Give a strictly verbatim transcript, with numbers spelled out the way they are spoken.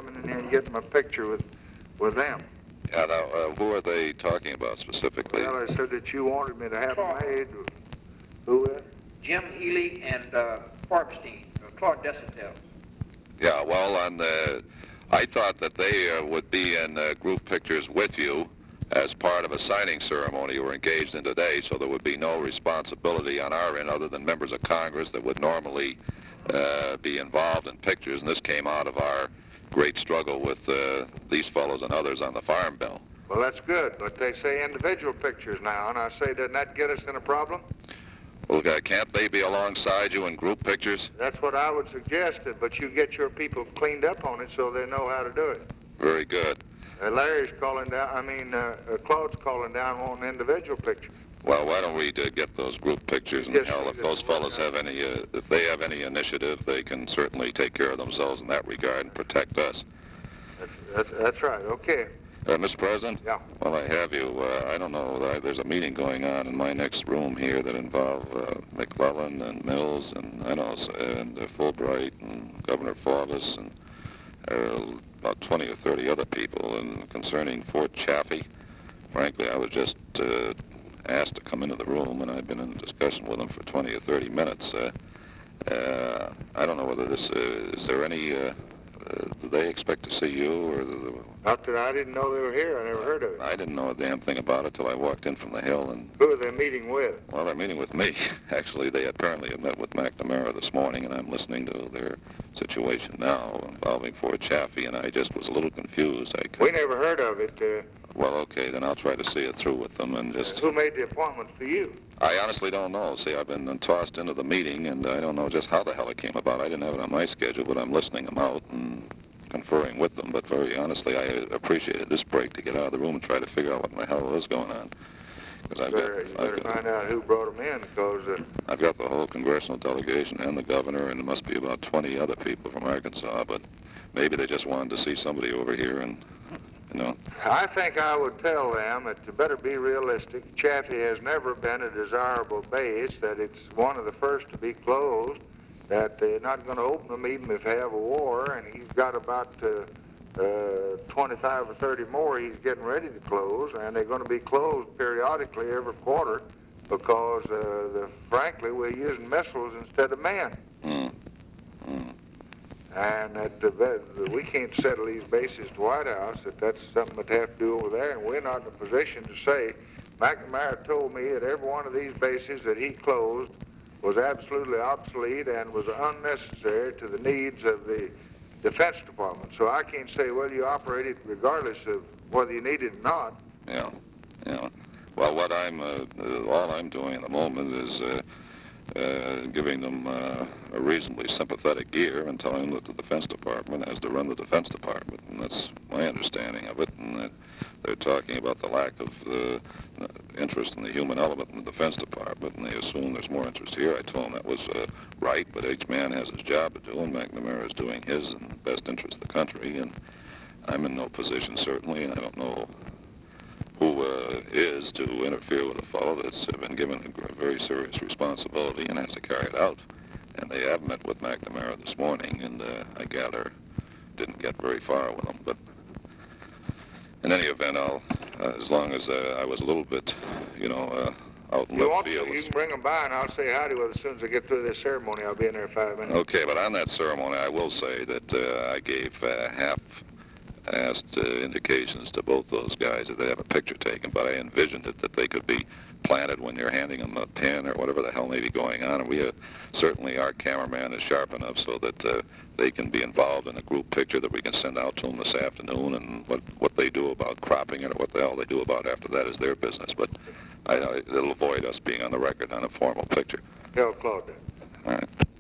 coming in here and getting my picture with, with them. Yeah, now, uh, who are they talking about specifically? Well, I said that you wanted me to have them made. Who is? Jim Healy and uh, Farbstein, uh, Claude Desautels. Yeah, well, on the, I thought that they uh, would be in uh, group pictures with you as part of a signing ceremony you were engaged in today, so there would be no responsibility on our end other than members of Congress that would normally uh, be involved in pictures, and this came out of our great struggle with uh, these fellows and others on the Farm Bill. Well, that's good, but they say individual pictures now, and I say, doesn't that get us in a problem? Well, uh, can't they be alongside you in group pictures? That's what I would suggest, but you get your people cleaned up on it so they know how to do it. Very good. Uh, Larry's calling down, I mean, uh, uh, Claude's calling down wanting individual pictures. Well, why don't we uh, get those group pictures? And Yes, hell, if those fellows have any, uh, if they have any initiative, they can certainly take care of themselves in that regard and protect us. That's, that's, that's right, okay. Uh, Mister President? Yeah. Well, I have you. Uh, I don't know. Uh, there's a meeting going on in my next room here that involve uh, McClellan and Mills and I know and uh, Fulbright and Governor Faubus and uh, about twenty or thirty other people. And concerning Fort Chaffee, frankly, I was just uh, asked to come into the room, and I've been in discussion with them for twenty or thirty minutes. Uh, uh, I don't know whether this uh, is there any. Uh, Uh, do they expect to see you, or the, the, Not that I didn't know they were here. I never heard of it. I didn't know a damn thing about it till I walked in from the Hill. And who are they meeting with? Well, they're meeting with me. Actually, they apparently have met with McNamara this morning, and I'm listening to their situation now involving Fort Chaffee, and I just was a little confused. I we never heard of it. Uh, well, okay, then I'll try to see it through with them and just... Uh, who made the appointment for you? I honestly don't know. See, I've been tossed into the meeting, and I don't know just how the hell it came about. I didn't have it on my schedule, but I'm listening them out and conferring with them. But very honestly, I appreciated this break to get out of the room and try to figure out what the hell was going on. Because I've better, got, you better I've got, find out who brought them in, because... Uh, I've got the whole congressional delegation and the governor, and there must be about twenty other people from Arkansas, but maybe they just wanted to see somebody over here and... You know. I think I would tell them that to better be realistic. Chaffee has never been a desirable base, that it's one of the first to be closed, that they're not going to open them even if they have a war, and he's got about uh, uh, twenty-five or thirty more he's getting ready to close, and they're going to be closed periodically every quarter because, uh, the, frankly, we're using missiles instead of men. Mm. Mm. And that uh, that we can't settle these bases to White House, that that's something that they have to do over there, and we're not in a position to say. McNamara told me that every one of these bases that he closed was absolutely obsolete and was unnecessary to the needs of the Defense Department. So I can't say, well, you operate it regardless of whether you need it or not. Yeah, yeah. Well, what I'm, uh, uh, all I'm doing at the moment is uh, uh, giving them uh, a reasonably sympathetic ear and telling them that the Defense Department has to run the Defense Department, and that's my understanding of it. And that they're talking about the lack of uh, interest in the human element in the Defense Department, and they assume there's more interest here. I told them that was uh, right, but each man has his job to do, and McNamara is doing his in the best interest of the country, and I'm in no position, certainly, and I don't know who uh, is to interfere with a fellow that's uh, been given a very serious responsibility and has to carry it out. And they have met with McNamara this morning, and uh, I gather didn't get very far with him. But in any event, I'll, uh, as long as uh, I was a little bit, you know, uh, out in you left want field. To, you can bring them by, and I'll say howdy with them as soon as I get through this ceremony. I'll be in there in five minutes. Okay, but on that ceremony, I will say that uh, I gave uh, half asked uh, indications to both those guys that they have a picture taken, but I envisioned it that they could be planted when you're handing them a pen or whatever the hell may be going on. And we uh, certainly, our cameraman is sharp enough so that uh, they can be involved in a group picture that we can send out to them this afternoon, and what, what they do about cropping it or what the hell they do about it after that is their business. But I, I, it'll avoid us being on the record on a formal picture. Tell Claude that. All right.